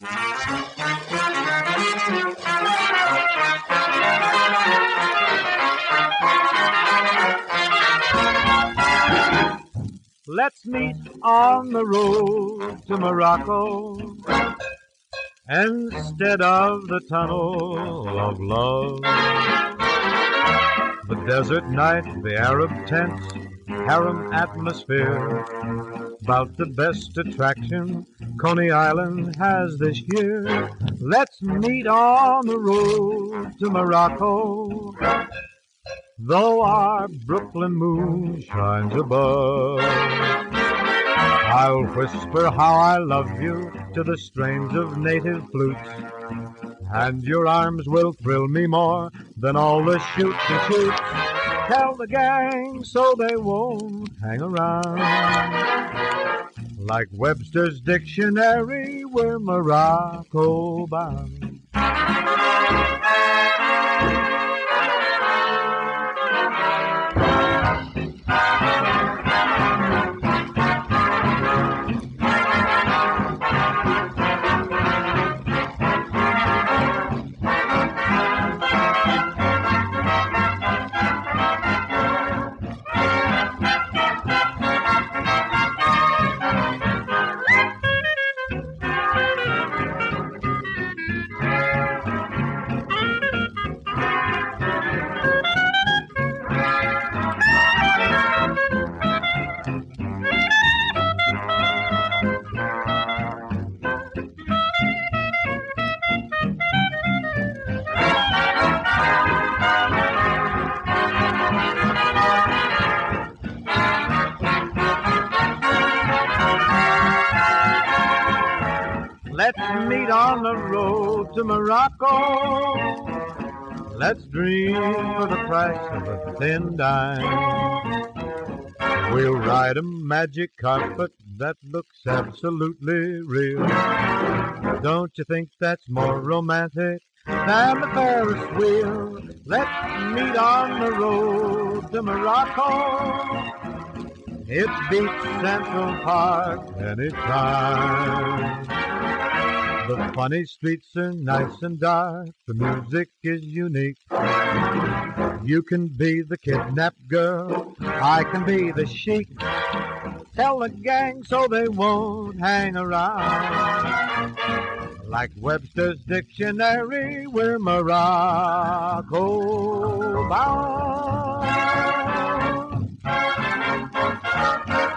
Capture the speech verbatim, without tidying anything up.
Let's meet on the road to Morocco instead of the tunnel of love. The desert night, the Arab tents, harem atmosphere, about the best attraction Coney Island has this year. Let's meet on the road to Morocco, though our Brooklyn moon shines above. I'll whisper how I love you to the strains of native flutes, and your arms will thrill me more than all the shoot and shoots. Tell the gang so they won't hang around. Like Webster's dictionary, we're Morocco bound. Let's meet on the road to Morocco. Let's dream for the price of a thin dime. We'll ride a magic carpet that looks absolutely real. Don't you think that's more romantic than the Ferris wheel? Let's meet on the road to Morocco. It beats Central Park anytime. The funny streets are nice and dark. The music is unique. You can be the kidnapped girl. I can be the sheik. Tell the gang so they won't hang around. Like Webster's dictionary, we're Morocco bound.